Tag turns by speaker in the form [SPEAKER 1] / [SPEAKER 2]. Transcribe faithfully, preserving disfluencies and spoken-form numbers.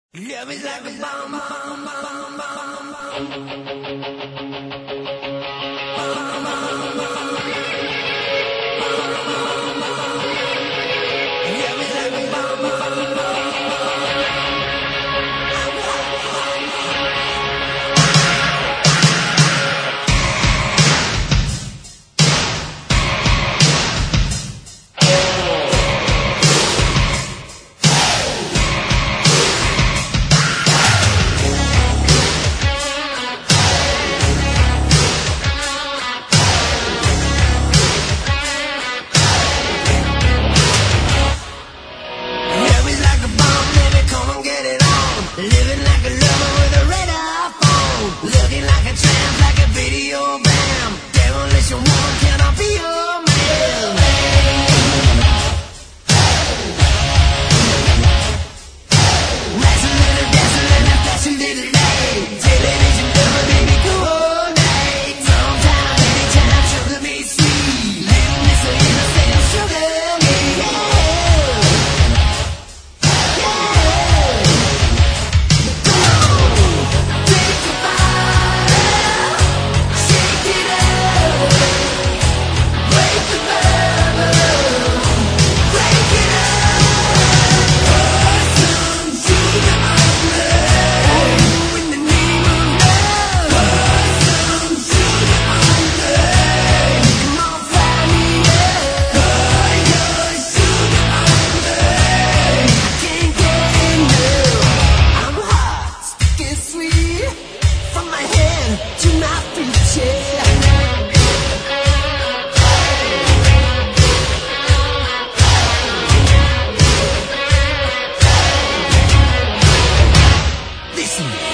[SPEAKER 1] Love is like a bomb, bomb, bomb, bomb, bomb. Bomb, bomb, bomb. Love is like a bomb, bomb, bomb. Living like a lover with a radar phone. Looking like a tramp, like a video bam. Demolition woman, can I be your man? Wrestling and dancing and flashing little light. Television lover, baby, go all night. Sometimes, anytime, sugar me sweet. Little miss a innocent, sugar me, yeah. Listen.